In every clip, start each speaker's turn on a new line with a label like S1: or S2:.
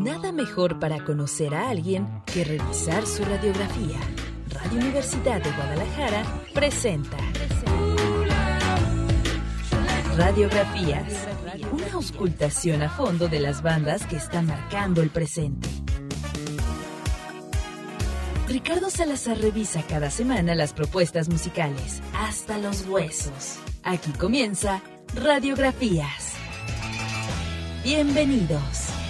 S1: Nada mejor para conocer a alguien que revisar su radiografía. Radio Universidad de Guadalajara presenta Radiografías, una auscultación a fondo de las bandas que están marcando el presente. Ricardo Salazar revisa cada semana las propuestas musicales, hasta los huesos. Aquí comienza Radiografías. Bienvenidos.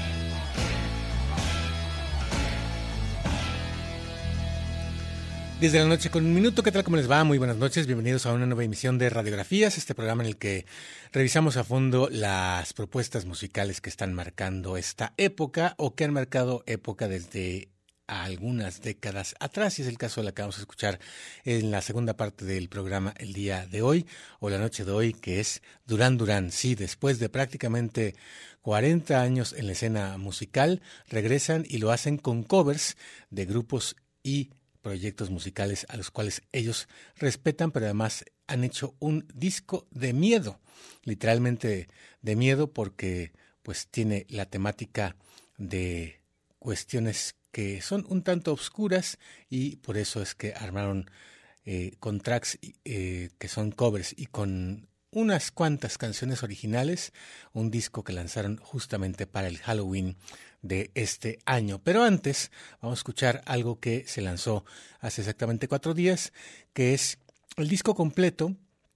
S2: 10 de la noche con un minuto. ¿Qué tal? ¿Cómo les va? Muy buenas noches. Bienvenidos a una nueva emisión de Radiografías, este programa en el que revisamos a fondo las propuestas musicales que están marcando esta época o que han marcado época desde algunas décadas atrás. Y es el caso de la que vamos a escuchar en la segunda parte del programa el día de hoy o la noche de hoy, que es Duran Duran. Sí, después de prácticamente 40 años en la escena musical, regresan y lo hacen con covers de grupos y proyectos musicales a los cuales ellos respetan, pero además han hecho un disco de miedo, literalmente de miedo, porque pues tiene la temática de cuestiones que son un tanto obscuras y por eso es que armaron con tracks que son covers y con unas cuantas canciones originales, un disco que lanzaron justamente para el Halloween de este año. Pero antes vamos a escuchar algo que se lanzó hace exactamente 4 días, que es el disco completo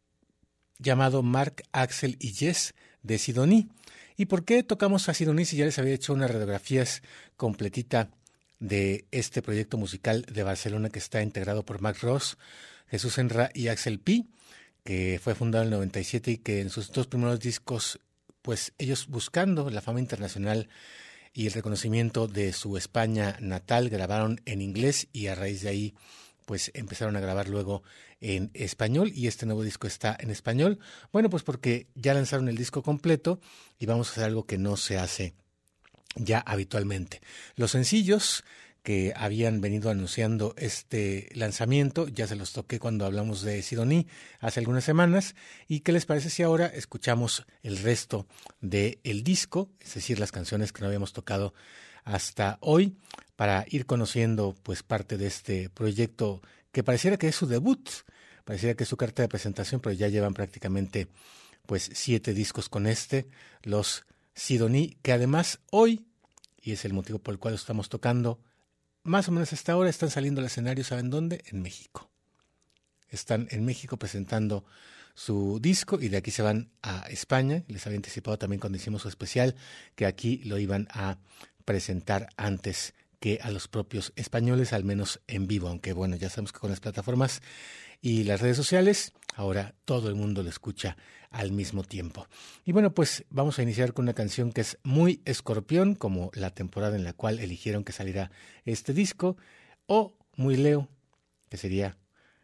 S2: llamado Mark, Axel y Jess de Sidoní. ¿Y por qué tocamos a Sidoní si ya les había hecho unas radiografías completita de este proyecto musical de Barcelona que está integrado por Mark Ross, Jesús Enra y Axel Pi, que fue fundado en el 97 y que en sus 2 primeros discos, pues ellos buscando la fama internacional y el reconocimiento de su España natal, grabaron en inglés y a raíz de ahí pues empezaron a grabar luego en español y este nuevo disco está en español. Bueno, pues porque ya lanzaron el disco completo y vamos a hacer algo que no se hace ya habitualmente. Los sencillos que habían venido anunciando este lanzamiento, ya se los toqué cuando hablamos de Sidoní hace algunas semanas. ¿Y qué les parece si ahora escuchamos el resto del disco, es decir, las canciones que no habíamos tocado hasta hoy, para ir conociendo pues parte de este proyecto que pareciera que es su debut, pareciera que es su carta de presentación, pero ya llevan prácticamente pues 7 discos con los Sidoní, que además hoy, y es el motivo por el cual estamos tocando, más o menos hasta ahora están saliendo al escenario, ¿saben dónde? En México. Están en México presentando su disco y de aquí se van a España. Les había anticipado también cuando hicimos su especial que aquí lo iban a presentar antes que a los propios españoles, al menos en vivo, aunque bueno, ya sabemos que con las plataformas y las redes sociales, ahora todo el mundo lo escucha al mismo tiempo. Y bueno, pues vamos a iniciar con una canción que es muy Escorpión, como la temporada en la cual eligieron que saliera este disco, o muy Leo, que sería,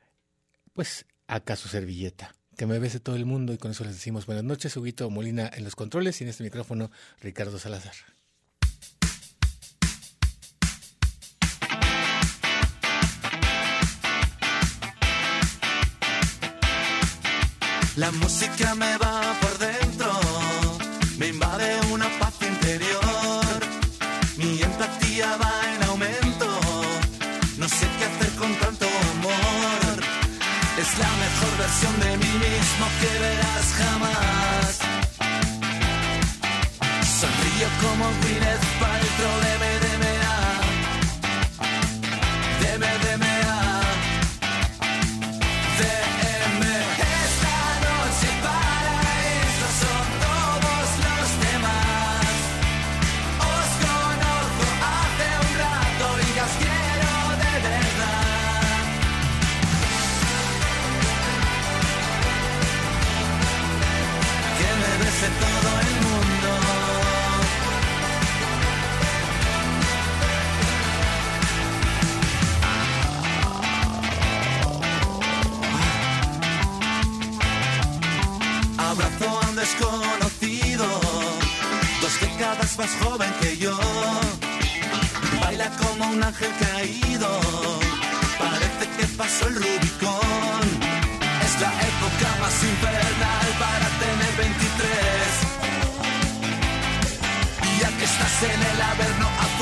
S2: pues, ¿acaso servilleta? Que me bese todo el mundo, y con eso les decimos buenas noches. Huguito Molina en los controles y en este micrófono Ricardo Salazar.
S3: La música me va por dentro, me invade una paz interior, mi empatía va en aumento, no sé qué hacer con tanto amor, es la mejor versión de mí mismo que verás jamás. Sonrío como Gwyneth Paltrow de MDMA, de MDMA, de todo el mundo. Abrazo a un desconocido, 2 décadas más joven que yo. Baila como un ángel caído, parece que pasó el Rubicón. Es la época más infernal para tener 23. Ya que estás en el Averno,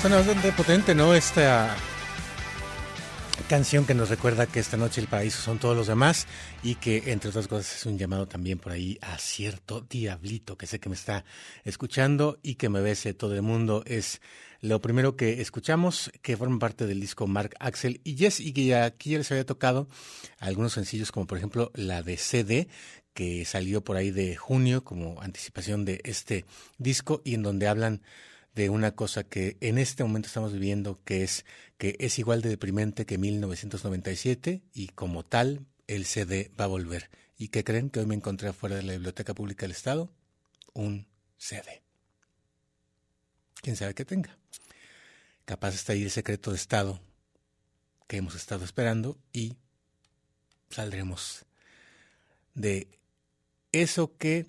S2: Suena bastante potente, ¿no? Esta canción que nos recuerda que esta noche el paraíso son todos los demás y que, entre otras cosas, es un llamado también por ahí a cierto diablito que sé que me está escuchando y que me bese todo el mundo. Es lo primero que escuchamos, que forma parte del disco Mark Axel y Yes, y que aquí ya les había tocado algunos sencillos, como por ejemplo la de CD, que salió por ahí de junio como anticipación de este disco y en donde hablan de una cosa que en este momento estamos viviendo, que es igual de deprimente que 1997 y como tal el CD va a volver. ¿Y qué creen? Que hoy me encontré afuera de la Biblioteca Pública del Estado un CD. ¿Quién sabe qué tenga? Capaz está ahí el secreto de Estado que hemos estado esperando y saldremos de eso que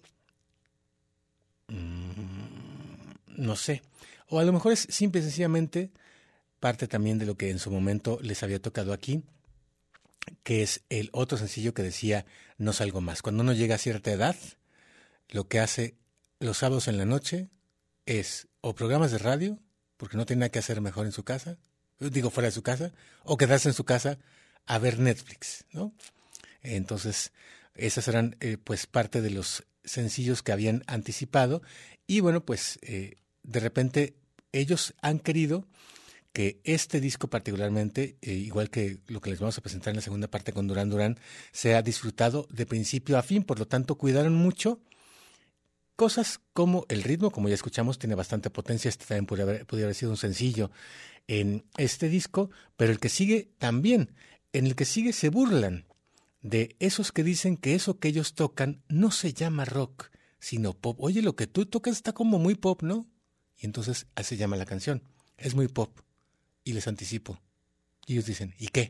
S2: no sé, o a lo mejor es simple y sencillamente parte también de lo que en su momento les había tocado aquí, que es el otro sencillo que decía no salgo más. Cuando uno llega a cierta edad, lo que hace los sábados en la noche es o programas de radio, porque no tiene nada que hacer mejor en su casa, digo fuera de su casa, o quedarse en su casa a ver Netflix, ¿no? Entonces, esas eran pues parte de los sencillos que habían anticipado y bueno, pues de repente ellos han querido que este disco particularmente, igual que lo que les vamos a presentar en la segunda parte con Duran Duran, sea disfrutado de principio a fin. Por lo tanto, cuidaron mucho cosas como el ritmo, como ya escuchamos, tiene bastante potencia. Este también podría haber sido un sencillo en este disco, pero el que sigue también. En el que sigue se burlan de esos que dicen que eso que ellos tocan no se llama rock, sino pop. Oye, lo que tú tocas está como muy pop, ¿no? Y entonces así se llama la canción. Es muy pop. Y les anticipo. Y ellos dicen, ¿y qué?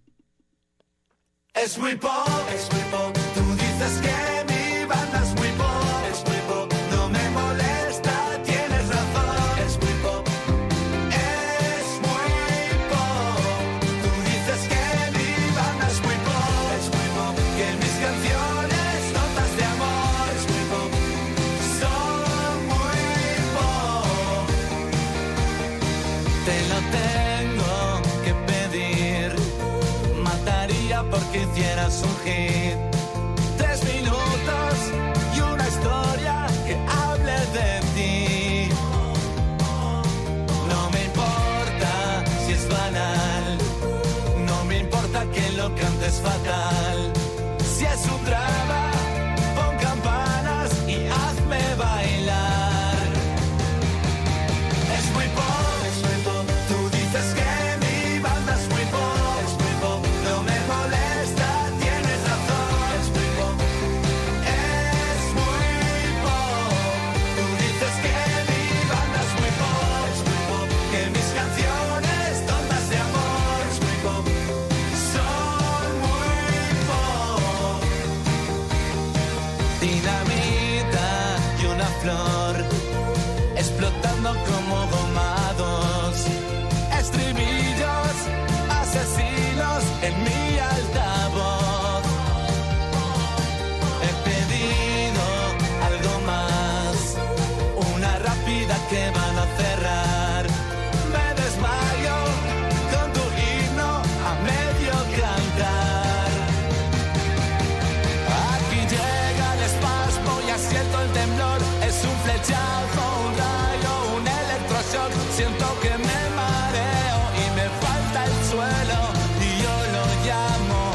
S3: Es muy pop, tú dices que mi banda es muy pop, no me molesta, tienes razón, es muy pop, tú dices que mi banda es muy pop, que mis canciones, notas de amor, es muy pop, son muy pop, te lo tengo que pedir, mataría porque hicieras un hit. 3 minutos y una historia que hable de ti. No me importa si es banal, no me importa que lo cantes fatal. Si es un drama, pon campanas y hazme bailar. Es muy pop, tú dices que mi banda es muy pop, no me molesta, tienes razón, es muy pop, tú dices que mi banda es muy pop, que mis canciones tontas de amor, es muy pop, son muy pop. Dinamita y una flor explotando como gomados, estribillos asesinos en mi altavoz. He pedido algo más, una rápida que van a cerrar. Me desmayo con tu himno a medio cantar. Aquí llega el espasmo, ya siento el temblor, es un flechazo, un rayo, un electroshock, siento que me mareo y me falta el suelo y yo lo llamo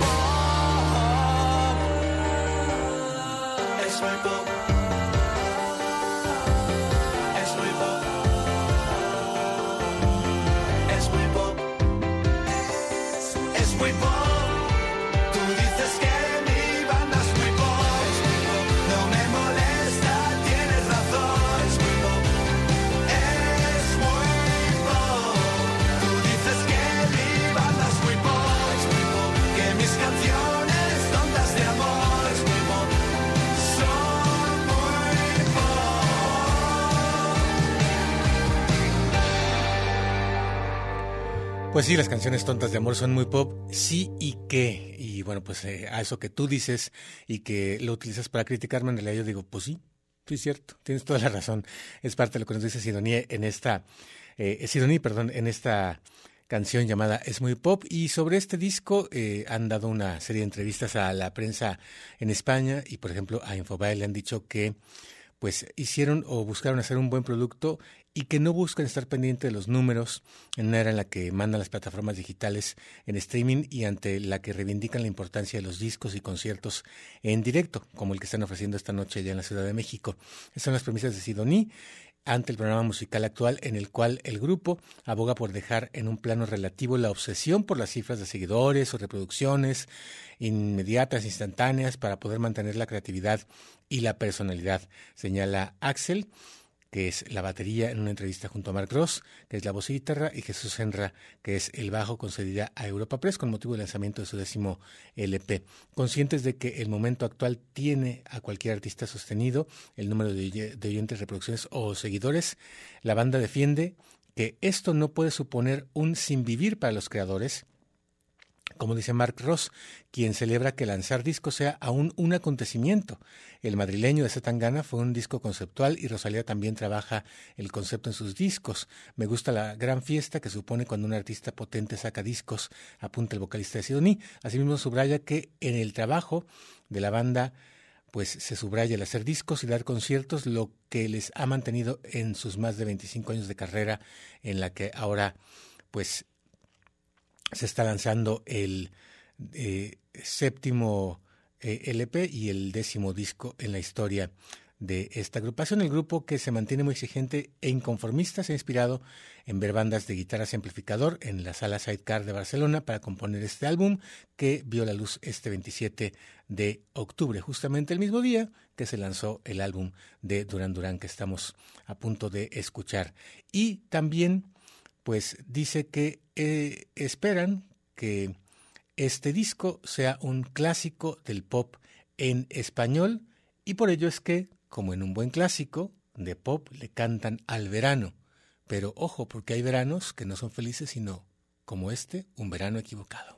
S3: pop. Es muy pop, es muy pop, es muy pop, es muy pop. Tú dices que mi banda es muy pop, no me molesta, tienes razón, es muy pop, tú dices que mi banda es muy pop, que mis canciones tontas de amor, es muy pop, son muy pop.
S2: Pues sí, las canciones tontas de amor son muy pop, sí y qué. Y bueno, pues a eso que tú dices y que lo utilizas para criticarme, en realidad yo digo, pues sí, Sí, cierto, tienes toda la razón. Es parte de lo que nos dice Sidonie en esta canción llamada Es Muy Pop. Y sobre este disco han dado una serie de entrevistas a la prensa en España y, por ejemplo, a Infobae le han dicho que pues hicieron o buscaron hacer un buen producto y que no buscan estar pendiente de los números en una era en la que mandan las plataformas digitales en streaming y ante la que reivindican la importancia de los discos y conciertos en directo, como el que están ofreciendo esta noche allá en la Ciudad de México. Esas son las premisas de Sidonie ante el programa musical actual, en el cual el grupo aboga por dejar en un plano relativo la obsesión por las cifras de seguidores o reproducciones inmediatas, instantáneas, para poder mantener la creatividad y la personalidad, señala Axel, que es la batería, en una entrevista junto a Mark Ross, que es la voz y guitarra, y Jesús Senra, que es el bajo, concedida a Europa Press con motivo del lanzamiento de su 10º LP. Conscientes de que el momento actual tiene a cualquier artista sostenido el número de oyentes, reproducciones o seguidores, la banda defiende que esto no puede suponer un sinvivir para los creadores, como dice Mark Ross, quien celebra que lanzar discos sea aún un acontecimiento. El madrileño de Zetangana fue un disco conceptual y Rosalía también trabaja el concepto en sus discos. Me gusta la gran fiesta que supone cuando un artista potente saca discos, apunta el vocalista de Sidonie. Asimismo subraya que en el trabajo de la banda pues se subraya el hacer discos y dar conciertos, lo que les ha mantenido en sus más de 25 años de carrera, en la que ahora pues se está lanzando el 7º LP y el 10º disco en la historia de esta agrupación. El grupo, que se mantiene muy exigente e inconformista, se ha inspirado en ver bandas de guitarras y amplificador en la sala Sidecar de Barcelona para componer este álbum, que vio la luz este 27 de octubre, justamente el mismo día que se lanzó el álbum de Duran Duran que estamos a punto de escuchar. Y también pues dice que esperan que este disco sea un clásico del pop en español, y por ello es que, como en un buen clásico de pop, le cantan al verano. Pero ojo, porque hay veranos que no son felices, sino, como este, un verano equivocado.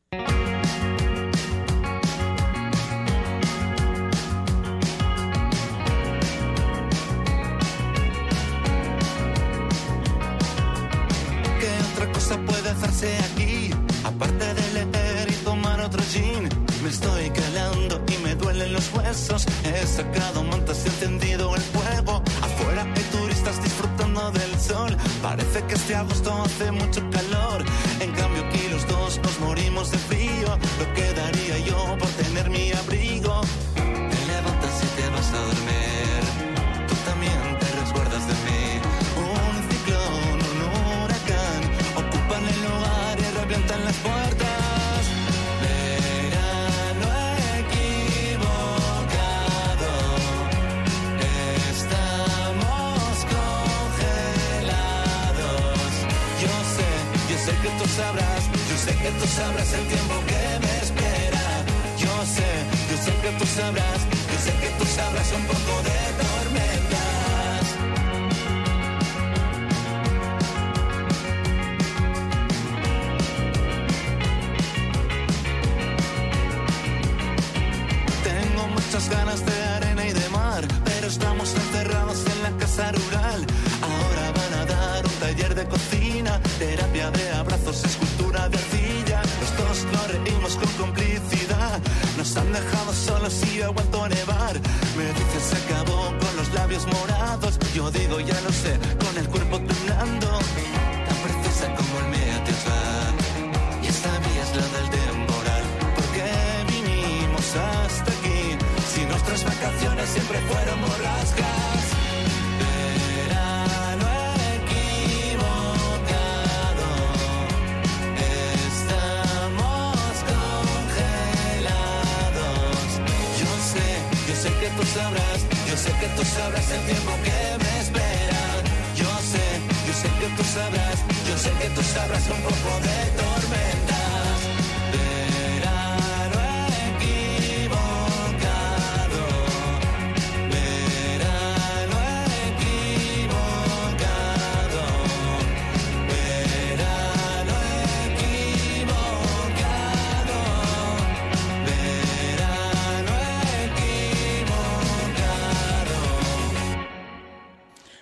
S3: Puede hacerse aquí, aparte de leer y tomar otro gin. Me estoy calando y me duelen los huesos. He sacado mantas y encendido el fuego. Afuera hay turistas disfrutando del sol. Parece que este agosto hace mucho calor. En cambio aquí los dos nos morimos de frío. Lo que daría yo por tener mi abrigo. Te levantas y te vas a dormir. Tú también te resguardas de mí. Un ciclón, un huracán ocupan el lugar y revientan las puertas. Verano equivocado. Estamos congelados. Yo sé que tú sabrás el tiempo que me espera. Yo sé que tú sabrás un poco de tormentas. Muchas ganas de arena y de mar, pero estamos encerrados en la casa rural. Ahora van a dar un taller de cocina, terapia de abrazos, escultura de arcilla. Los dos nos reímos con complicidad. Nos han dejado solos y ha vuelto a nevar. Me dicen se acabó con los labios morados. Yo digo ya lo sé, con el cuerpo temblando. Tan precisa como el Meteosat. Y esta vía es la del temporal. Porque vinimos hasta aquí. Si nuestras vacaciones siempre fueron borrascas. Verano equivocado. Estamos congelados. Yo sé que tú sabrás el tiempo que me espera. Yo sé que tú sabrás un poco de tormentas. Verano equivocado. Verano equivocado. Verano equivocado. Verano equivocado.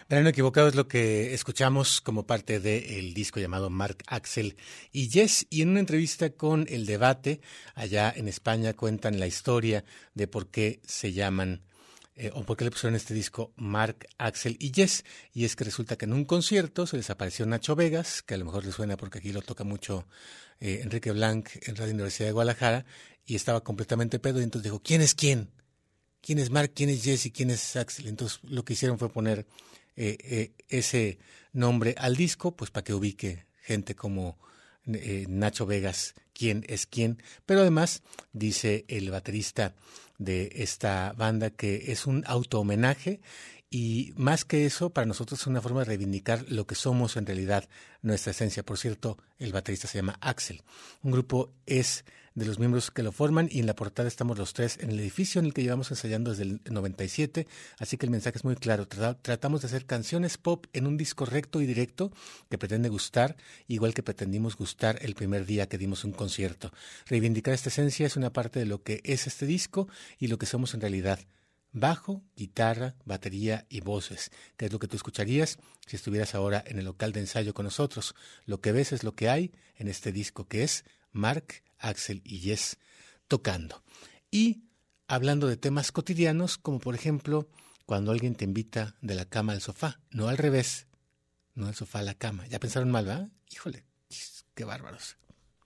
S2: Verano Equivocado es lo que escuchamos como parte del disco llamado Mark Axel y Yes. Y en una entrevista con El Debate, allá en España, cuentan la historia de por qué se llaman o por qué le pusieron este disco Mark Axel y Yes. Y es que resulta que en un concierto se les apareció Nacho Vegas, que a lo mejor les suena porque aquí lo toca mucho Enrique Blanc en Radio Universidad de Guadalajara, y estaba completamente pedo y entonces dijo, ¿quién es quién? ¿Quién es Mark? ¿Quién es Yes? ¿Y quién es Axel? Entonces lo que hicieron fue poner ese nombre al disco, pues para que ubique gente como Nacho Vegas, quién es quién. Pero además dice el baterista de esta banda que es un auto-homenaje y más que eso, para nosotros es una forma de reivindicar lo que somos en realidad, nuestra esencia. Por cierto, el baterista se llama Axel. Un grupo es de los miembros que lo forman y en la portada estamos los tres en el edificio en el que llevamos ensayando desde el 97, así que el mensaje es muy claro. Tratamos de hacer canciones pop en un disco recto y directo que pretende gustar, igual que pretendimos gustar el primer día que dimos un concierto. Reivindicar esta esencia es una parte de lo que es este disco y lo que somos en realidad. Bajo, guitarra, batería y voces, que es lo que tú escucharías si estuvieras ahora en el local de ensayo con nosotros. Lo que ves es lo que hay en este disco que es Mark, Axel y Yes tocando. Y hablando de temas cotidianos, como por ejemplo, cuando alguien te invita de la cama al sofá, no al revés, no del sofá a la cama. Ya pensaron mal, ¿verdad? Híjole, qué bárbaros.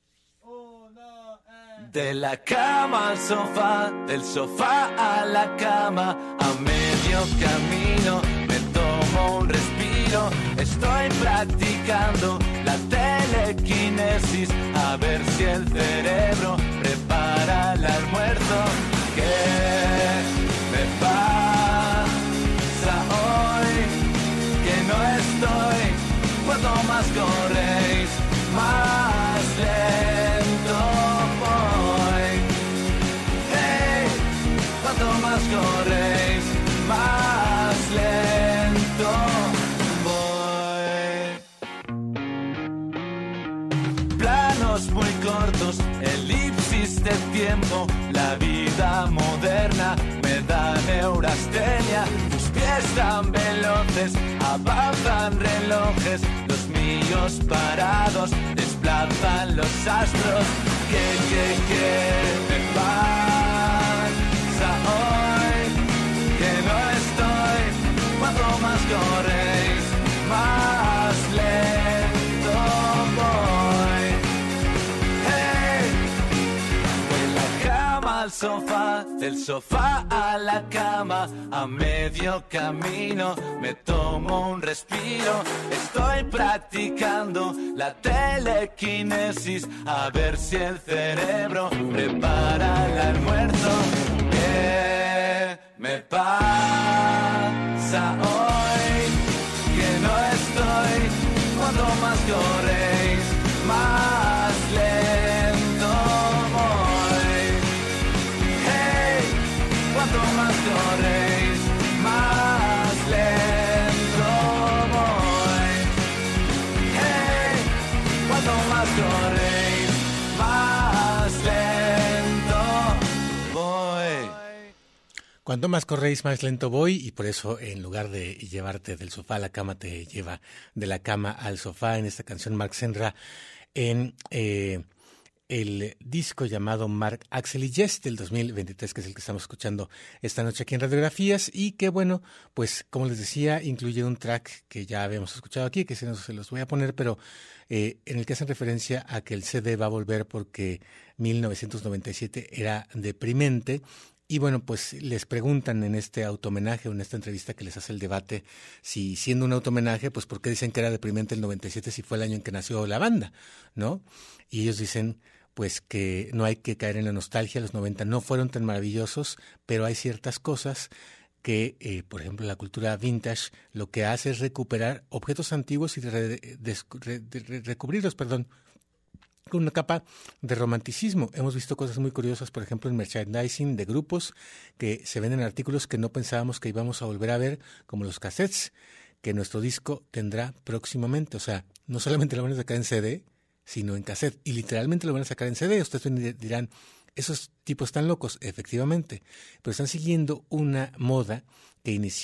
S3: De la cama al sofá, del sofá a la cama, a medio camino me tomo un respiro. Estoy practicando la telequinesis, a ver si el cerebro prepara el almuerzo. ¿Qué me pasa hoy? Que no estoy, cuanto más corréis, más lento voy. Hey, cuanto más corréis, más lento voy. Planos muy cortos, elipsis de tiempo, la vida moderna me da neurastenia. Tus pies tan veloces, avanzan relojes, los míos parados desplazan los astros. ¿Qué me pasa hoy? Que no estoy, cuanto más corréis, más lento voy. Hey, de la cama al sofá, del sofá a la cama, a medio camino me tomo un respiro. Estoy practicando la telequinesis, a ver si el cerebro prepara el almuerzo. ¿Qué me pasa hoy? Que no estoy, cuanto más corréis, más lento voy. Hey, cuanto más corréis, más lento voy. Hey, cuanto más corréis, más lento voy.
S2: Cuanto más corréis, más lento voy, y por eso en lugar de llevarte del sofá a la cama, te lleva de la cama al sofá en esta canción Mark Senra en el disco llamado Mark Axel y Yes del 2023, que es el que estamos escuchando esta noche aquí en Radiografías, y que bueno, pues como les decía, incluye un track que ya habíamos escuchado aquí, que se los voy a poner, pero en el que hacen referencia a que el CD va a volver porque 1997 era deprimente. Y bueno, pues les preguntan en este autohomenaje o en esta entrevista que les hace El Debate, si siendo un autohomenaje, pues ¿por qué dicen que era deprimente el 97 si fue el año en que nació la banda, ¿no? Y ellos dicen pues que no hay que caer en la nostalgia, los 90 no fueron tan maravillosos, pero hay ciertas cosas que, por ejemplo, la cultura vintage lo que hace es recuperar objetos antiguos y recubrirlos, con una capa de romanticismo. Hemos visto cosas muy curiosas, por ejemplo, en merchandising de grupos que se venden artículos que no pensábamos que íbamos a volver a ver, como los cassettes, que nuestro disco tendrá próximamente. O sea, no solamente lo van a sacar en CD, sino en cassette, y literalmente lo van a sacar en CD. Ustedes dirán, esos tipos están locos, efectivamente, pero están siguiendo una moda que inició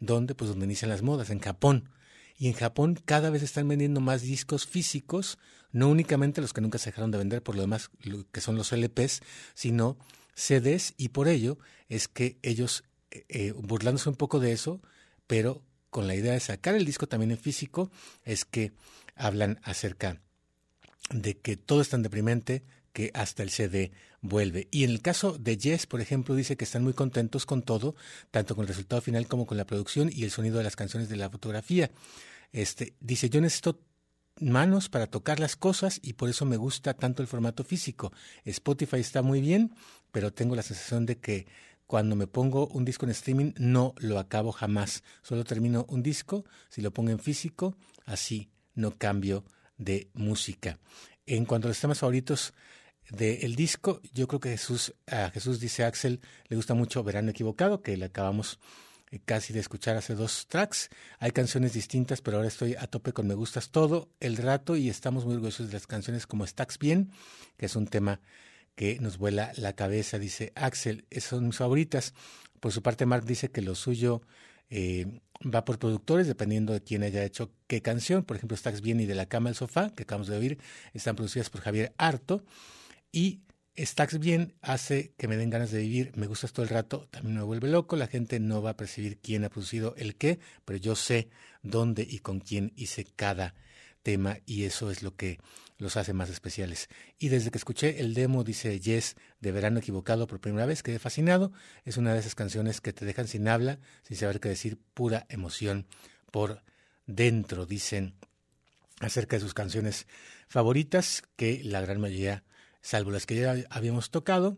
S2: ¿Dónde? Pues donde inician las modas, en Japón. Y en Japón cada vez están vendiendo más discos físicos, no únicamente los que nunca se dejaron de vender, por lo demás, lo que son los LPs, sino CDs, y por ello es que ellos, burlándose un poco de eso, pero con la idea de sacar el disco también en físico, es que hablan acerca de que todo es tan deprimente que hasta el CD vuelve. Y en el caso de Yes, por ejemplo, dice que están muy contentos con todo, tanto con el resultado final como con la producción y el sonido de las canciones, de la fotografía. Dice, yo necesito manos para tocar las cosas y por eso me gusta tanto el formato físico. Spotify está muy bien, pero tengo la sensación de que cuando me pongo un disco en streaming no lo acabo jamás. Solo termino un disco, si lo pongo en físico, así no cambio de música. En cuanto a los temas favoritos del disco, yo creo que a Jesús, dice Axel, le gusta mucho Verano Equivocado, que le acabamos casi de escuchar hace 2 tracks. Hay canciones distintas, pero ahora estoy a tope con Me Gustas Todo el rato y estamos muy orgullosos de las canciones como Stacks Bien, que es un tema que nos vuela la cabeza, dice Axel. Esas son mis favoritas. Por su parte, Mark dice que lo suyo va por productores, dependiendo de quién haya hecho qué canción. Por ejemplo, Stacks Bien y De la Cama al Sofá, que acabamos de oír, están producidas por Javier Arto. Y Stacks Bien hace que me den ganas de vivir. Me Gustas Todo el Rato también me vuelve loco. La gente no va a percibir quién ha producido el qué, pero yo sé dónde y con quién hice cada tema y eso es lo que los hace más especiales. Y desde que escuché el demo, dice Yes, de Verano Equivocado por primera vez, quedé fascinado. Es una de esas canciones que te dejan sin habla, sin saber qué decir, pura emoción por dentro. Dicen acerca de sus canciones favoritas, que la gran mayoría, salvo las que ya habíamos tocado,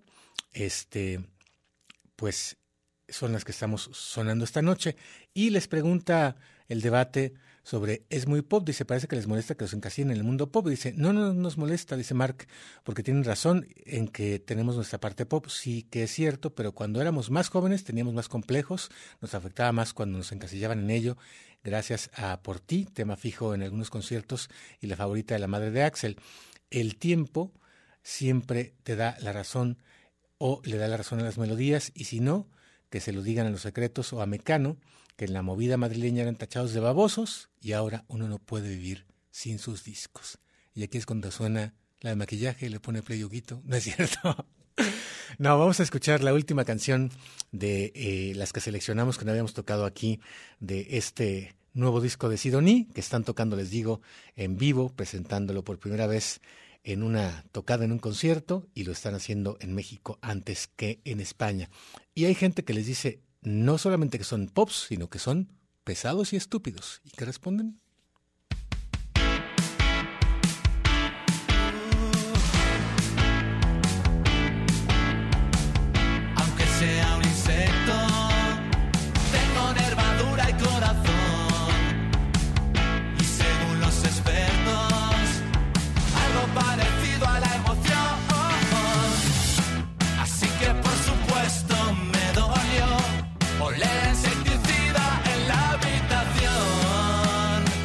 S2: pues son las que estamos sonando esta noche. Y les pregunta el debate sobre es muy pop, dice, parece que les molesta que los encasillen en el mundo pop. Dice, no nos molesta, dice Mark, porque tienen razón en que tenemos nuestra parte pop, sí que es cierto, pero cuando éramos más jóvenes teníamos más complejos, nos afectaba más cuando nos encasillaban en ello. Gracias a Por Ti, tema fijo en algunos conciertos y la favorita de la madre de Axel. El tiempo siempre te da la razón o le da la razón a las melodías, y si no, que se lo digan a Los Secretos o a Mecano, que en la movida madrileña eran tachados de babosos y ahora uno no puede vivir sin sus discos. Y aquí es cuando suena la de Maquillaje y le pone play Huguito. No es cierto. No, vamos a escuchar la última canción de las que seleccionamos, que no habíamos tocado aquí, de este nuevo disco de Sidoní, que están tocando, les digo, en vivo, presentándolo por primera vez en una tocada en un concierto, y lo están haciendo en México antes que en España. Y hay gente que les dice no solamente que son pops, sino que son pesados y estúpidos. ¿Y qué responden?
S3: Aunque sea un insecto, tengo nervadura y corazón. Y según los expertos, algo parecido a la emoción. Así que por supuesto me dolió oler insecticida en la habitación.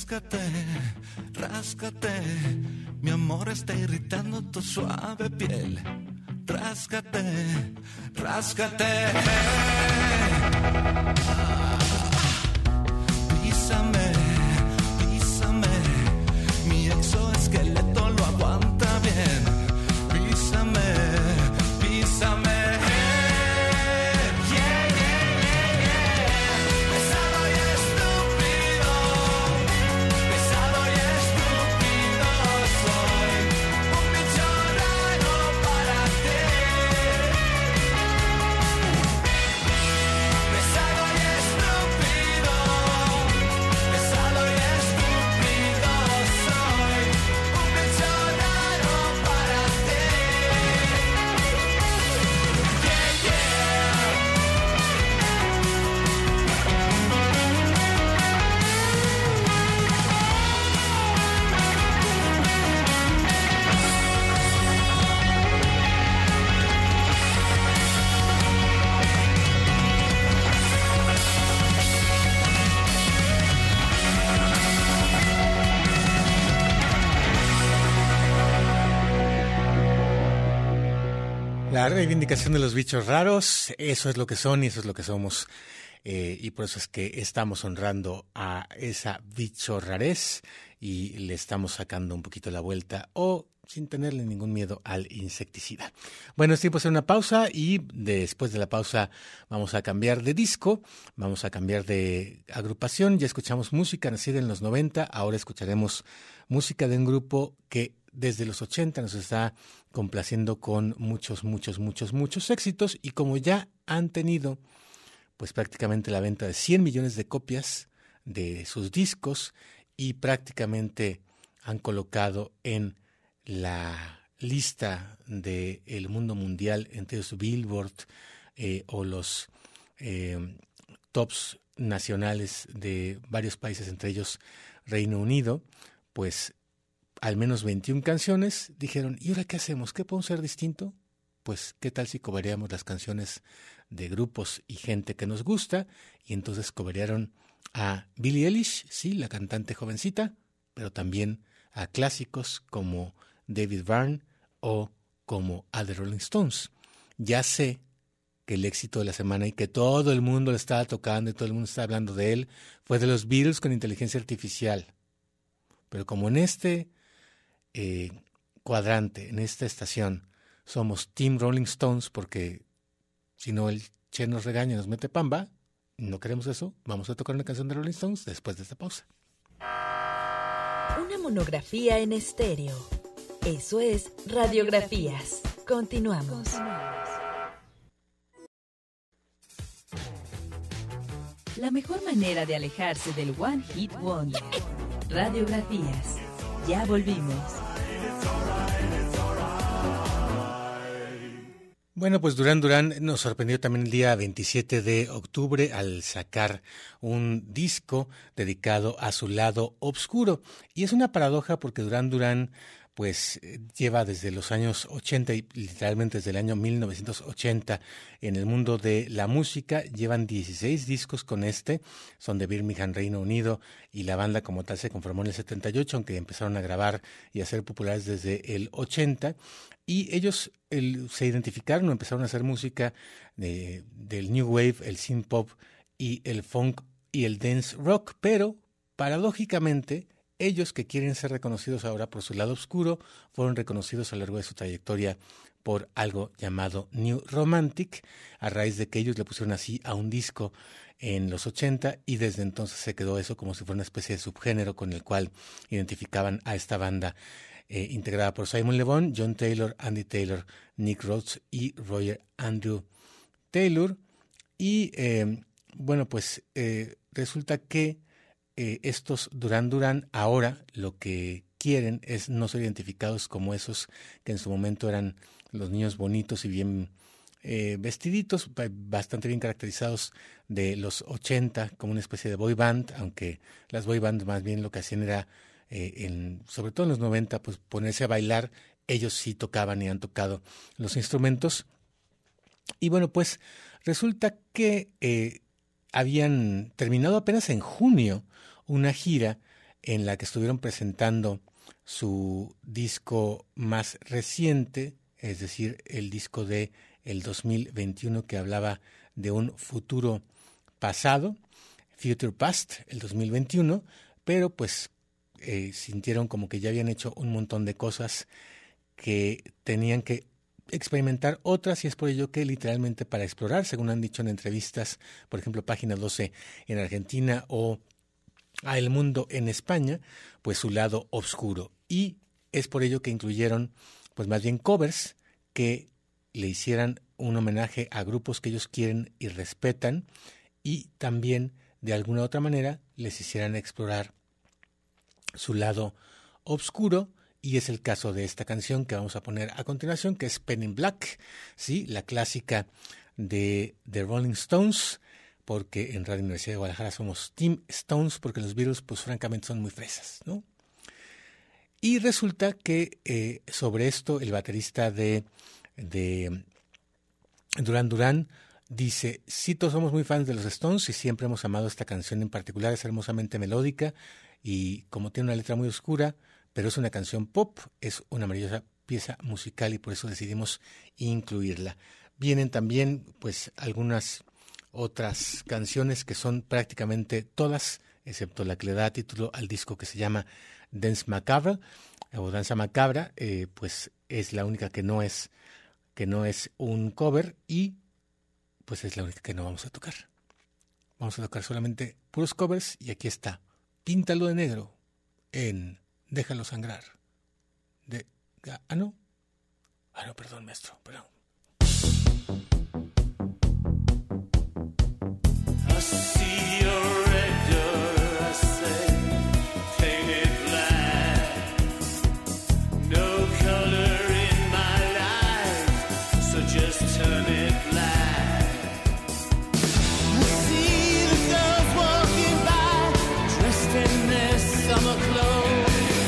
S3: Ráscate, ráscate, mi amor está irritando tu suave piel. Ráscate, ráscate. Písame, písame, mi exoesqueleto lo aguanta bien. Písame, písame.
S2: La reivindicación de los bichos raros, eso es lo que son y eso es lo que somos. Y por eso es que estamos honrando a esa bicho rarez y le estamos sacando un poquito la vuelta o sin tenerle ningún miedo al insecticida. Bueno, es tiempo de hacer una pausa y después de la pausa vamos a cambiar de disco, vamos a cambiar de agrupación. Ya escuchamos música nacida en los 90, ahora escucharemos música de un grupo que desde los 80 nos está complaciendo con muchos éxitos y como ya han tenido pues prácticamente la venta de 100 millones de copias de sus discos y prácticamente han colocado en la lista del mundo mundial entre los Billboard o los tops nacionales de varios países, entre ellos Reino Unido, pues al menos 21 canciones, dijeron, ¿y ahora qué hacemos? ¿Qué podemos hacer distinto? Pues, ¿qué tal si covereamos las canciones de grupos y gente que nos gusta? Y entonces coverearon a Billie Eilish, sí, la cantante jovencita, pero también a clásicos como David Byrne o como a The Rolling Stones. Ya sé que el éxito de la semana y que todo el mundo le estaba tocando y todo el mundo estaba hablando de él fue de los Beatles con inteligencia artificial. Pero como en este cuadrante, en esta estación, somos Team Rolling Stones, porque si no el Che nos regaña y nos mete pamba, no queremos eso, vamos a tocar una canción de Rolling Stones después de esta pausa.
S1: Una monografía en estéreo. Eso es Radiografías. Continuamos. La mejor manera de alejarse del One Hit Wonder. Radiografías. Ya volvimos.
S2: Bueno, pues Duran Duran nos sorprendió también el día 27 de octubre al sacar un disco dedicado a su lado oscuro. Y es una paradoja porque Duran Duran pues lleva desde los años 80 y literalmente desde el año 1980 en el mundo de la música. Llevan 16 discos con son de Birmingham, Reino Unido, y la banda como tal se conformó en el 78, aunque empezaron a grabar y a ser populares desde el 80. Y ellos se identificaron o empezaron a hacer música del New Wave, el synth pop y el funk y el dance rock, pero paradójicamente ellos que quieren ser reconocidos ahora por su lado oscuro fueron reconocidos a lo largo de su trayectoria por algo llamado New Romantic, a raíz de que ellos le pusieron así a un disco en los 80 y desde entonces se quedó eso como si fuera una especie de subgénero con el cual identificaban a esta banda integrada por Simon Le Bon, John Taylor, Andy Taylor, Nick Rhodes y Roger Andrew Taylor. Y bueno, pues resulta que estos Duran Duran ahora lo que quieren es no ser identificados como esos que en su momento eran los niños bonitos y bien vestiditos, bastante bien caracterizados de los 80 como una especie de boy band, aunque las boy bands más bien lo que hacían era, sobre todo en los 90, pues ponerse a bailar. Ellos sí tocaban y han tocado los instrumentos. Y bueno, pues resulta que habían terminado apenas en junio una gira en la que estuvieron presentando su disco más reciente, es decir, el disco de el 2021 que hablaba de un futuro pasado, Future Past, el 2021, pero pues sintieron como que ya habían hecho un montón de cosas que tenían que experimentar otras, y es por ello que literalmente para explorar, según han dicho en entrevistas, por ejemplo, Página 12 en Argentina o a El Mundo en España, pues su lado oscuro. Y es por ello que incluyeron, pues más bien covers que le hicieran un homenaje a grupos que ellos quieren y respetan, y también de alguna otra manera les hicieran explorar su lado oscuro. Y es el caso de esta canción que vamos a poner a continuación, que es Pen in Black, ¿sí? La clásica de The Rolling Stones, porque en Radio Universidad de Guadalajara somos Team Stones, porque los Beatles, pues francamente, son muy fresas, ¿no? Y resulta que sobre esto el baterista de Duran Duran dice: sí, todos somos muy fans de los Stones y siempre hemos amado esta canción en particular, es hermosamente melódica y como tiene una letra muy oscura, pero es una canción pop, es una maravillosa pieza musical y por eso decidimos incluirla. Vienen también pues algunas otras canciones que son prácticamente todas, excepto la que le da título al disco que se llama Dance Macabre o Danza Macabra, pues es la única que no es un cover y pues es la única que no vamos a tocar. Vamos a tocar solamente puros covers y aquí está, Píntalo de negro en Déjalo sangrar. No, perdón, maestro, perdón.
S3: I see your red door, I say, paint it black. No color in my life, so just turn it black. I see the girls walking by, dressed in their summer clothes.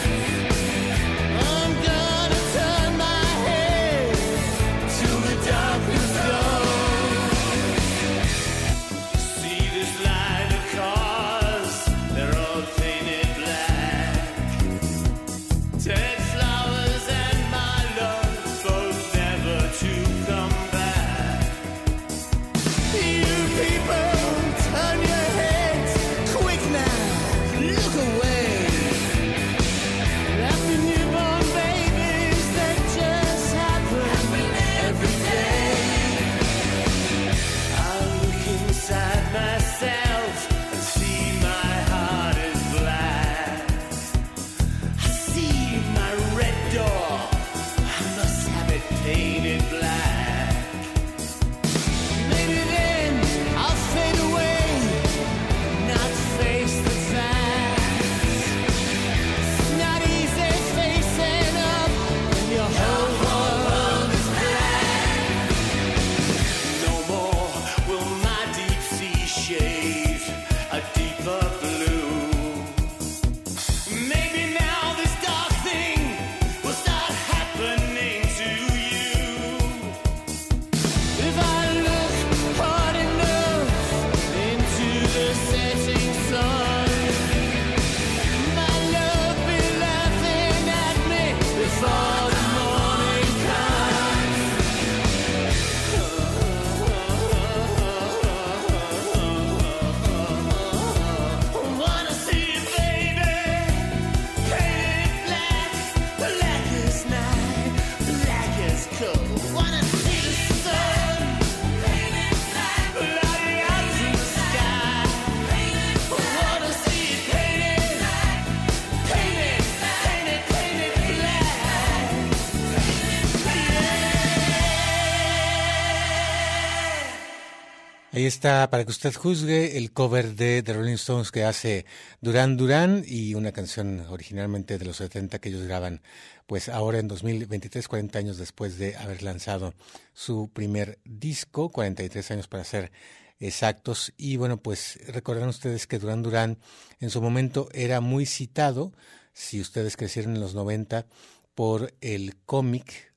S2: Ahí está, para que usted juzgue, el cover de The Rolling Stones que hace Duran Duran y una canción originalmente de los 70 que ellos graban, pues ahora en 2023, 40 años después de haber lanzado su primer disco, 43 años para ser exactos. Y bueno, pues recordarán ustedes que Duran Duran en su momento era muy citado, si ustedes crecieron en los 90, por el cómic,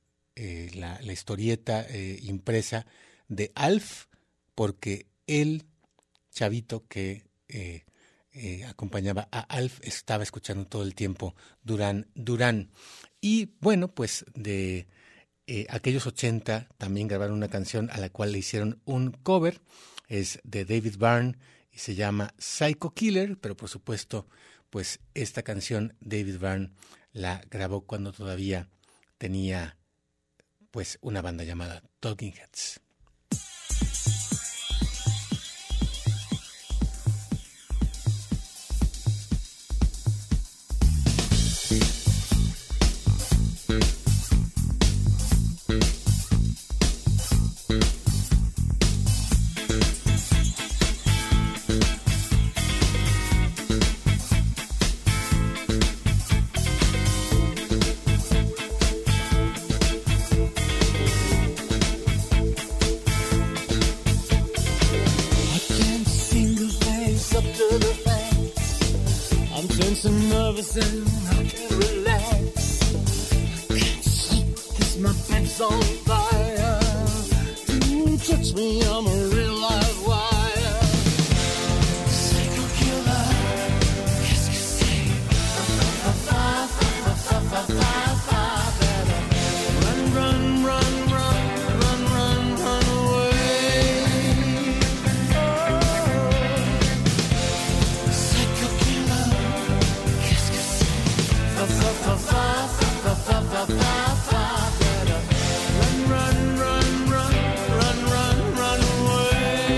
S2: la historieta impresa de Alf, porque el chavito que acompañaba a Alf, estaba escuchando todo el tiempo Duran Duran. Y bueno, pues de aquellos 80 también grabaron una canción a la cual le hicieron un cover, es de David Byrne y se llama Psycho Killer, pero por supuesto, pues esta canción David Byrne la grabó cuando todavía tenía pues una banda llamada Talking Heads.
S4: And I can't relax. I can't sleep 'cause my bed's on fire. Don't touch me, I'm a real live wire. Psycho killer, qu'est-ce que c'est? Run, run, run, run, run, run, run away. Oh, psycho killer. Run, run, run, run, run, run away.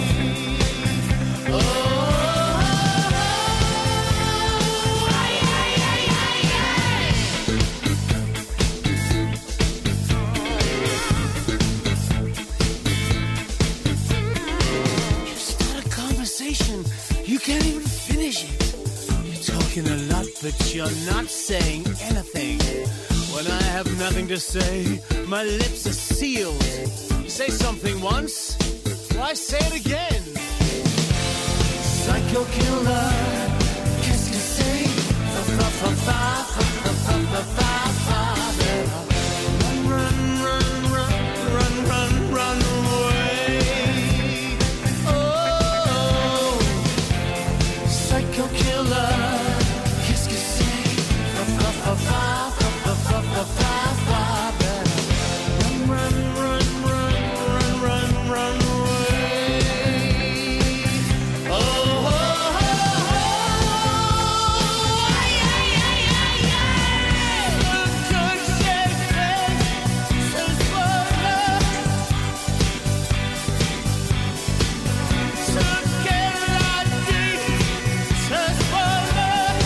S4: You start a conversation, you can't even finish it. Talking a lot, but you're not saying anything. When I have nothing to say, my lips are sealed. You say something once, why say it again? Psycho killer, qu'est-ce que c'est? Run, run, run, run, run, run, run away. Oh, psycho killer. Run, run, run, run, run, run away. Oh, oh, oh, oh. Ay, ay, ay, ay, ay. Good shape, says Florida. So get lucky, says Florida.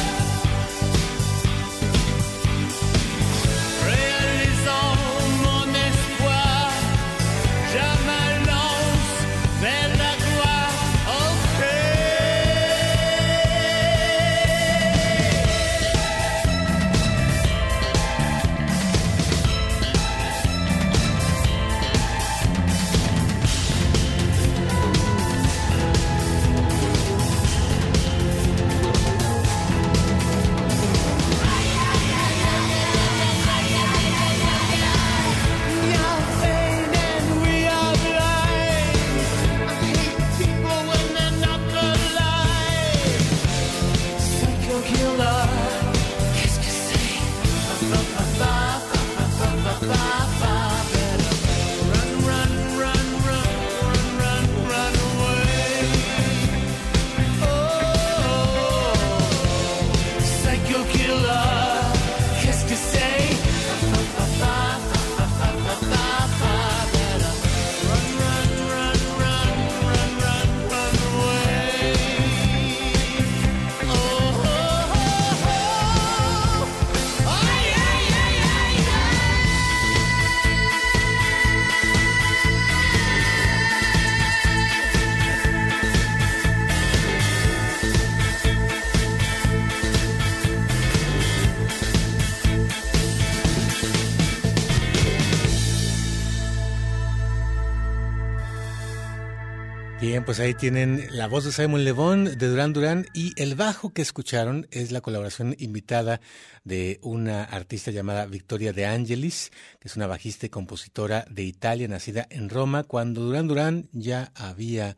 S2: Bien, pues ahí tienen la voz de Simon Le Bon de Duran Duran y el bajo que escucharon es la colaboración invitada de una artista llamada Victoria De Angelis, que es una bajista y compositora de Italia, nacida en Roma, cuando Duran Duran ya había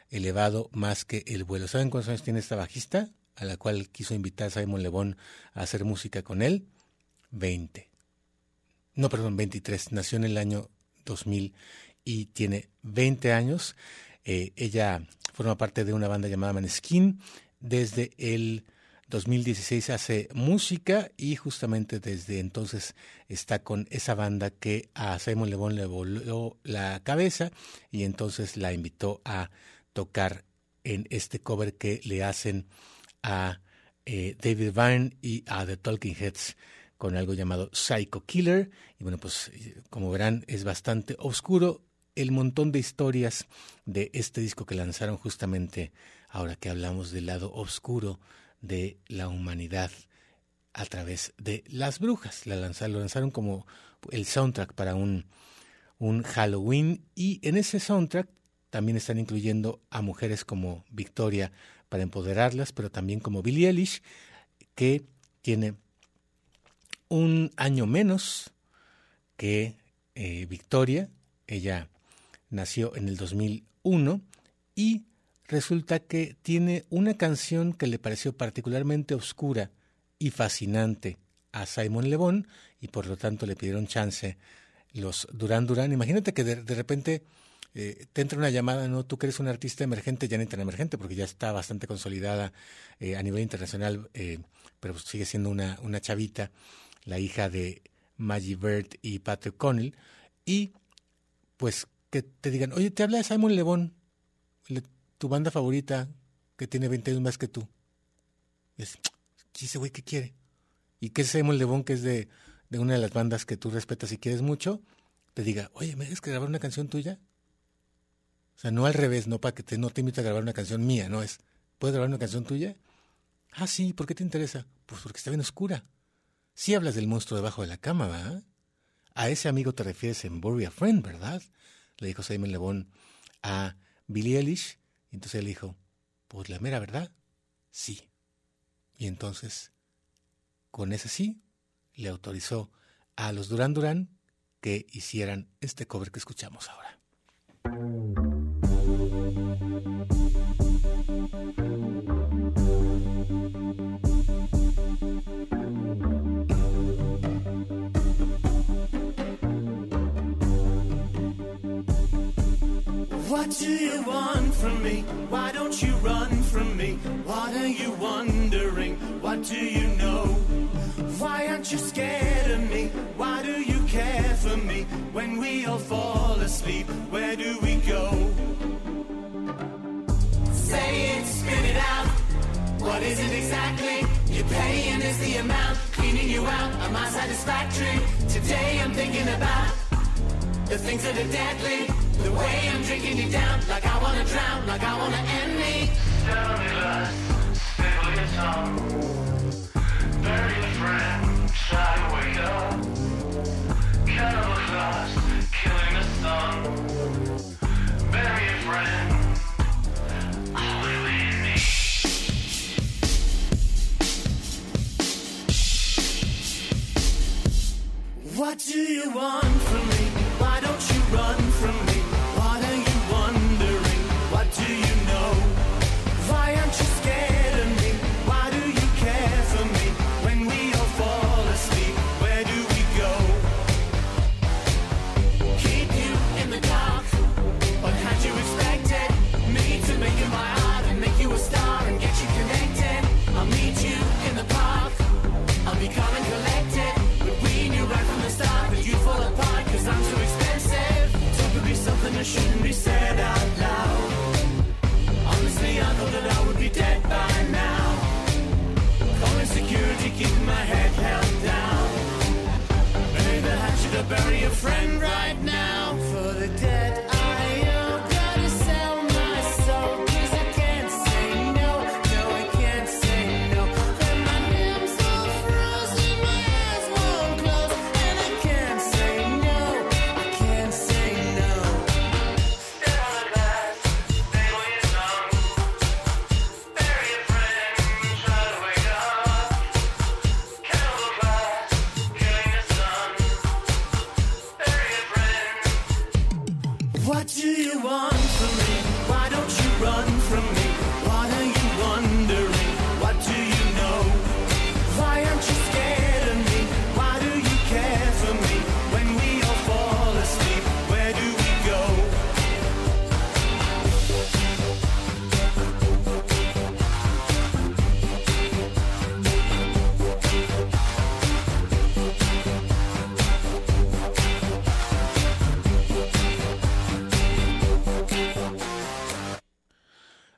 S2: elevado más que el vuelo. ¿Saben cuántos años tiene esta bajista, a la cual quiso invitar Simon Le Bon a hacer música con él? 23. Nació en el año 2000 y tiene 20 años. Ella forma parte de una banda llamada Maneskin. Desde el 2016 hace música y justamente desde entonces está con esa banda que a Simon Le Bon le voló la cabeza y entonces la invitó a tocar en este cover que le hacen a David Byrne y a The Talking Heads con algo llamado Psycho Killer. Y bueno, pues como verán es bastante oscuro el montón de historias de este disco que lanzaron justamente ahora que hablamos del lado oscuro de la humanidad a través de las brujas. Lo lanzaron como el soundtrack para un Halloween, y en ese soundtrack también están incluyendo a mujeres como Victoria para empoderarlas, pero también como Billie Eilish, que tiene un año menos que Victoria. Ella nació en el 2001 y resulta que tiene una canción que le pareció particularmente oscura y fascinante a Simon Le Bon, y por lo tanto le pidieron chance los Duran Duran. Imagínate que de repente te entra una llamada, ¿no? Tú que eres un artista emergente, ya no tan emergente porque ya está bastante consolidada a nivel internacional, pero pues sigue siendo una chavita, la hija de Maggie Bird y Patrick Connell, y pues que te digan, oye, te habla de Simon Le Bon, tu banda favorita, que tiene 20 años más que tú. Es, ese güey, ¿qué quiere? Y que Simon Le Bon, que es de una de las bandas que tú respetas y quieres mucho, te diga, oye, ¿me dejas grabar una canción tuya? O sea, no al revés, no para que no te invite a grabar una canción mía, no es, ¿puedes grabar una canción tuya? Ah, sí, ¿por qué te interesa? Pues porque está bien oscura. Sí hablas del monstruo debajo de la cama, ¿verdad? A ese amigo te refieres en Bury a Friend, ¿verdad? Le dijo Simon Le Bon a Billie Eilish. Y entonces él dijo, pues la mera verdad, sí. Y entonces, con ese sí, le autorizó a los Duran Duran que hicieran este cover que escuchamos ahora.
S4: What do you want from me? Why don't you run from me? What are you wondering? What do you know? Why aren't you scared of me? Why do you care for me? When we all fall asleep, where do we go? Say it, spit it out. What is it exactly? You're paying is the amount. Cleaning you out, am I satisfactory? Today I'm thinking about the things that are deadly. The way I'm drinking you down, like I wanna drown, like I wanna end me.
S5: Tell me less, stable your tongue. Bury a friend, try to wake up. Cannibal class, killing the sun. Bury a friend, all within me.
S4: What do you want from me? Why don't you run from me? What are you wondering? What do you know? Why aren't you scared of me? Why do you care for me? When we all fall asleep, where do we go? Keep you in the dark, but had you expected me to make you my art and make you a star and get you connected? I'll meet you in the park, I'll be calm and collected. But we knew right from the start that you'd fall apart, cause I'm too expensive. Don't be so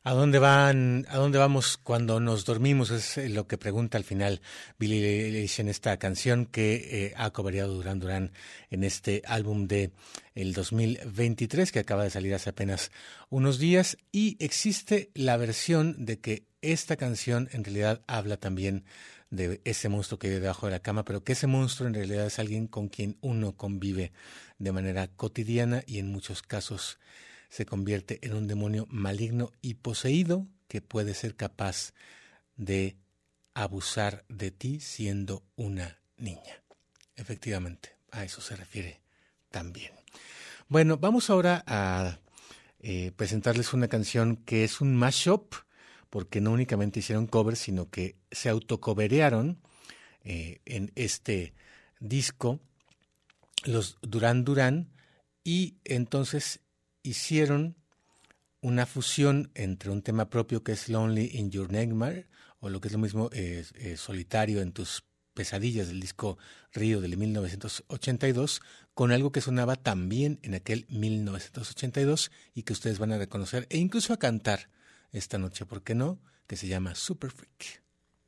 S2: ¿A dónde vamos cuando nos dormimos? Es lo que pregunta al final Billie Eilish en esta canción que ha cobereado Duran Duran en este álbum de el 2023 que acaba de salir hace apenas unos días, y existe la versión de que esta canción en realidad habla también de ese monstruo que vive debajo de la cama, pero que ese monstruo en realidad es alguien con quien uno convive de manera cotidiana y en muchos casos se convierte en un demonio maligno y poseído que puede ser capaz de abusar de ti siendo una niña. Efectivamente, a eso se refiere también. Bueno, vamos ahora a presentarles una canción que es un mashup, porque no únicamente hicieron covers, sino que se autocoverearon en este disco los Duran Duran, y entonces hicieron una fusión entre un tema propio que es Lonely in Your Nightmare, o lo que es lo mismo Solitario en tus pesadillas, del disco Río del 1982, con algo que sonaba también en aquel 1982 y que ustedes van a reconocer e incluso a cantar esta noche, ¿por qué no? Que se llama Super Freak.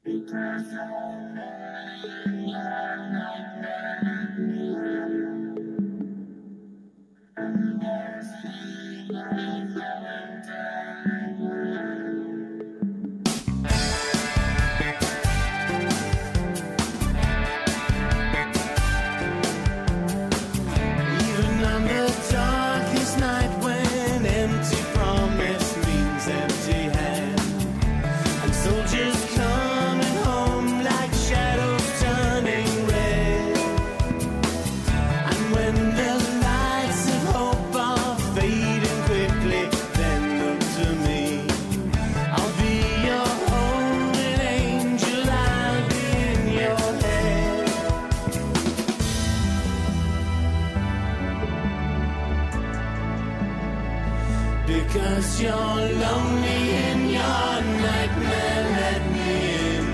S4: Because you're lonely in your nightmare, let me in.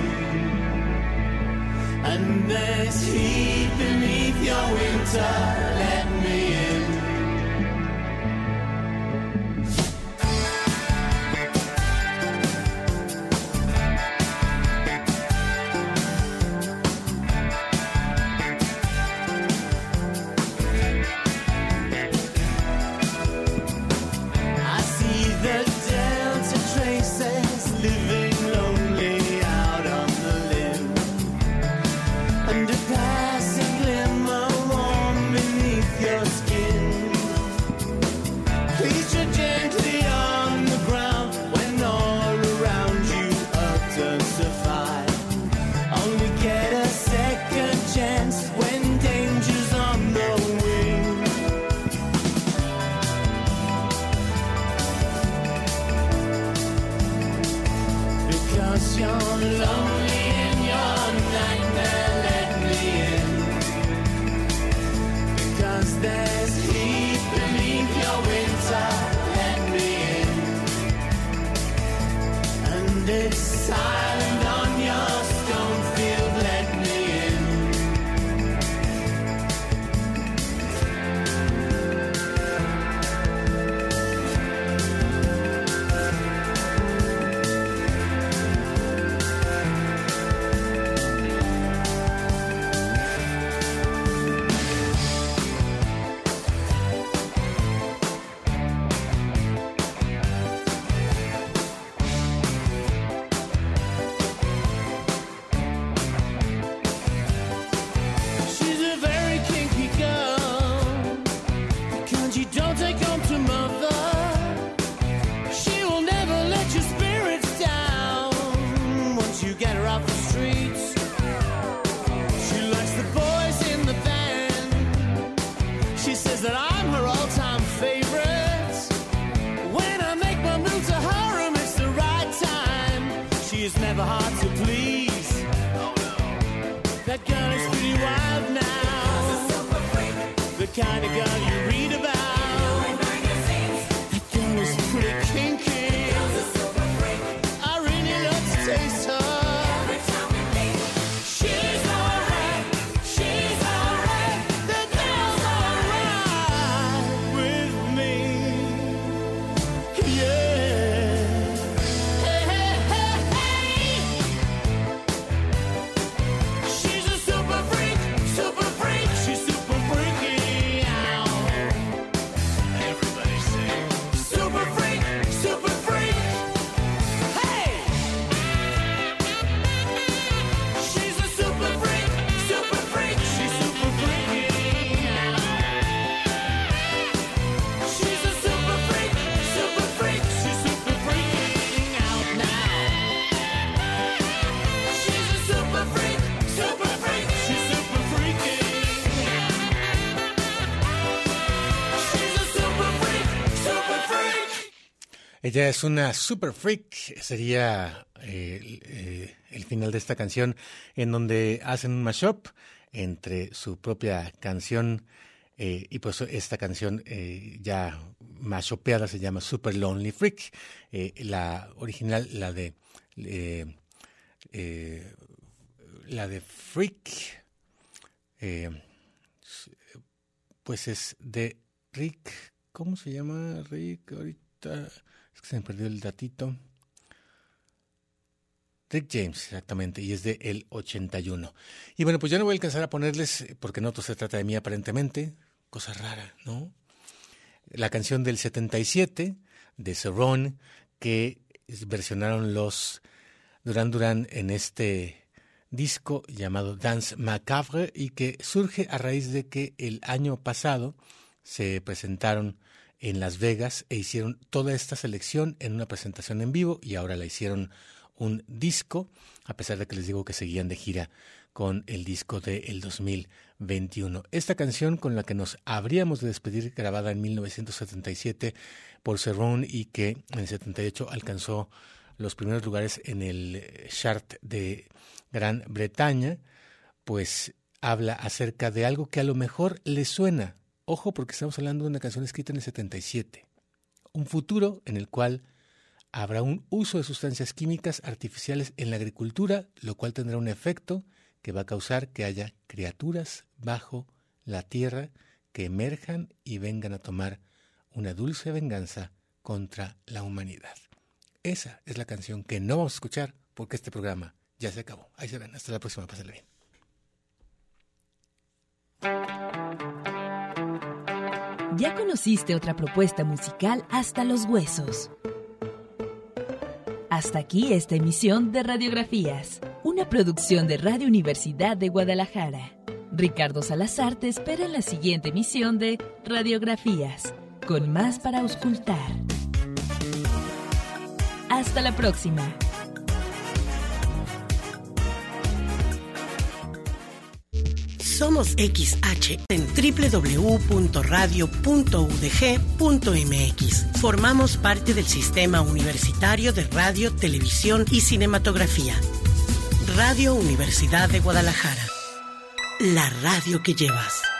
S4: And there's heat beneath your winter, let me in.
S6: Kind of girl you read about. That girl is pretty kinky. I really love to taste her. She's alright, she's alright. The girl's alright with me. Yeah.
S2: Ella es una super freak, sería el final de esta canción, en donde hacen un mashup entre su propia canción y pues esta canción ya mashupeada se llama Super Lonely Freak. La original, la de Freak, pues es de Rick. ¿Cómo se llama Rick? Ahorita es que se me perdió el datito. Rick James, exactamente, y es de el 81. Y bueno, pues yo no voy a alcanzar a ponerles, porque no todo se trata de mí aparentemente, cosa rara, ¿no? La canción del 77 de Cerrone, que versionaron los Duran Duran en este disco llamado Dance Macabre, y que surge a raíz de que el año pasado se presentaron en Las Vegas e hicieron toda esta selección en una presentación en vivo, y ahora la hicieron un disco, a pesar de que les digo que seguían de gira con el disco del 2021. Esta canción con la que nos habríamos de despedir, grabada en 1977 por Cerrone y que en el 78 alcanzó los primeros lugares en el chart de Gran Bretaña, pues habla acerca de algo que a lo mejor le suena. Ojo, porque estamos hablando de una canción escrita en el 77. Un futuro en el cual habrá un uso de sustancias químicas artificiales en la agricultura, lo cual tendrá un efecto que va a causar que haya criaturas bajo la tierra que emerjan y vengan a tomar una dulce venganza contra la humanidad. Esa es la canción que no vamos a escuchar porque este programa ya se acabó. Ahí se ven. Hasta la próxima. Pásenla bien.
S1: ¿Ya conociste otra propuesta musical hasta los huesos? Hasta aquí esta emisión de Radiografías, una producción de Radio Universidad de Guadalajara. Ricardo Salazar te espera en la siguiente emisión de Radiografías, con más para auscultar. Hasta la próxima.
S7: Somos XH en www.radio.udg.mx. Formamos parte del Sistema Universitario de Radio, Televisión y Cinematografía. Radio Universidad de Guadalajara. La radio que llevas.